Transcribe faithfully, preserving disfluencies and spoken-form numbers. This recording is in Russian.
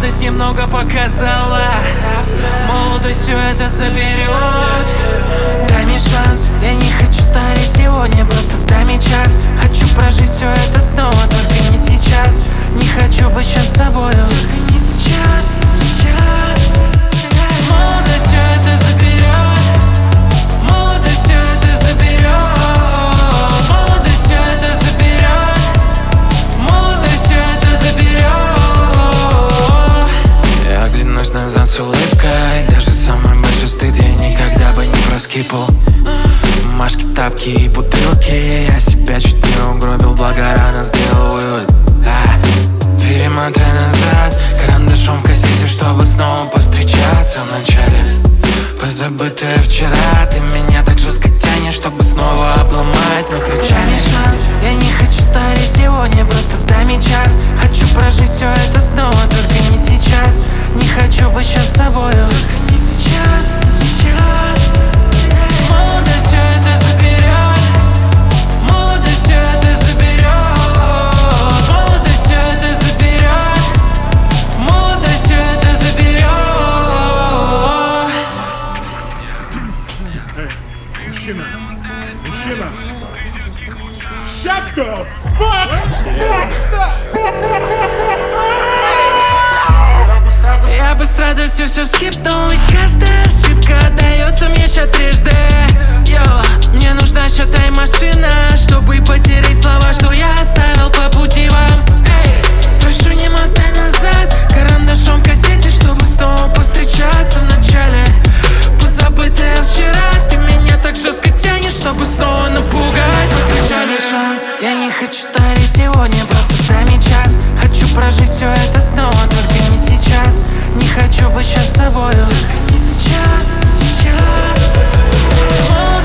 Молодость немного показала, молодость все это заберет. Дай мне шанс, я не хочу стареть сегодня, просто дай мне час. Хочу прожить все это снова, только не сейчас. Не хочу быть сейчас собою, только не сейчас, не сейчас. Молодость все это заберет, молодость все это заберет, молодость все это заберет, молодость все это заберет. Я оглянусь назад с улыбкой, даже самый большой стыд я никогда бы не проскипал. Машки, тапки и бутылки, я себя чуть не угробил, благо рано сделал вывод. а, Перемотай назад карандашом в кассете, чтобы снова повстречаться в начале. Позабытое вчера, ты меня так жестко тянешь, чтобы снова обломать. Но дай мне шанс, я не хочу стареть сегодня, просто дай мне час. Хочу прожить все это снова, только не сейчас. Не хочу быть сейчас собою, только не сейчас, не сейчас. Молодость все это заберет, молодость все это заберет, молодость все это заберет, молодость все это заберет. Мужчина, мужчина, shut the fuck up! Я бы с радостью все скипнул, ведь каждая ошибка дается мне ща трижды. Йо, мне нужна ща тайм-машина, чтобы потерять слова, что я оставил по пути вам. Эй, прошу, не мотай назад карандашом в кассете, чтобы снова повстречаться в начале. Позабытое вчера, ты меня так жестко тянешь, чтобы снова напугать. Дай мне шанс, я не хочу стареть сегодня, просто дай мне час. Хочу прожить все это снова, только не сейчас. Не хочу быть сейчас собою, только не сейчас, не сейчас.